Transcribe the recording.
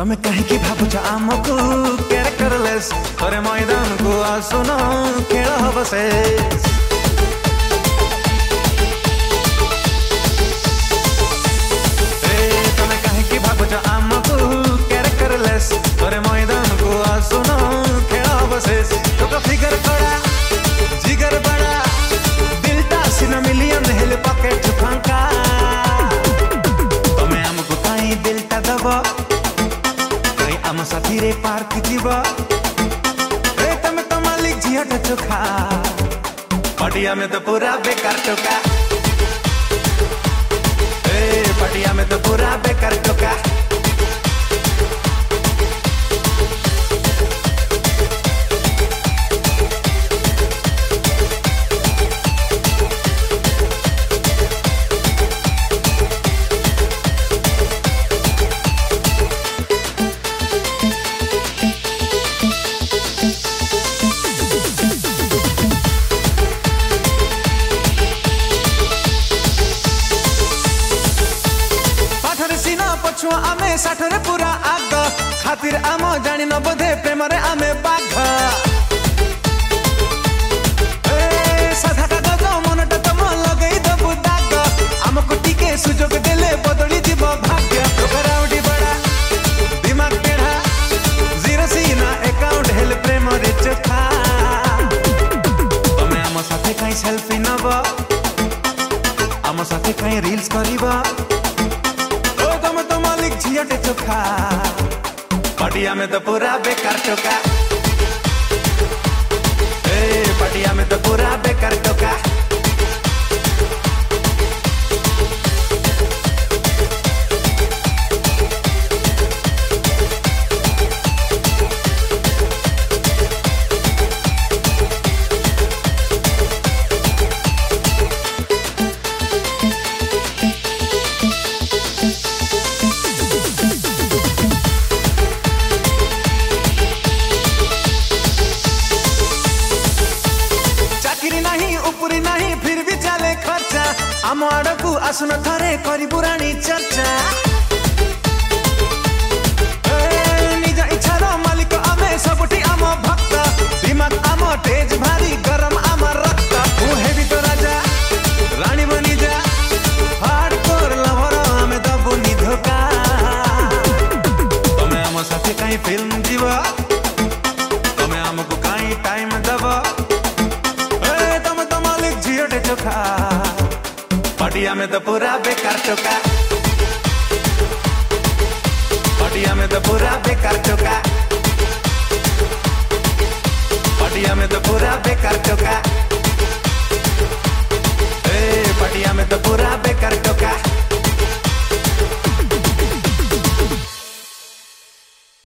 तमे कहीं भावुच आमको कैरेक्टरलेस थरे मैदान को आसुन खेल हम शेष। तमे कहीं भावुच आमको कैरेक्टरलेस थरे मैदान को आसुन खेल हम शेष। तो फिगर कड़ा जिगर बड़ा दिलटा सीना मिलियन हेले पॉकेट फांका तमे हमको कहीं दिलटा दब आम साथी रे पार्क जीवा तमे तो मालिक झीटा चोखा पटिया में तो पूरा बेकार टोका पटिया में तो पूरा बेकार टोका। आमे साठरे पूरा आग खातिर आम जानी न बोधे प्रेम रे आमे बाघ साधा कागज मनटा तम लगई दबु दाग आमको टिके सुजोग देले बदली जीव भाग्य। राउडी बड़ा दिमाग टेढ़ा जीरो सीना अकाउंट हेल प्रेम रे चोखा तमे आम साथे कहीं सेल्फी नब आम साथे कहीं रील्स करिबा झीटे चोखा पटिया में तो पूरा बेकार टोका पटिया में तो पूरा बेकार टोका। नहीं फिर भी चले खर्चा आम आड़कू आसुन थरे करी पुराणी चर्चा निज इच्छार मालिक आमे सबुठी आम भक्त दिमाग आम तेज भारी गरम आम रक्त मुहे भी तो राजा रानी बनी जा हार्डकोर लवर आमे दबुनी धोखा तमे आम साथे कहीं फिल्म जीवा तमे आमको कहीं टाइम दबा पटिया में तो पूरा बेकार टोका।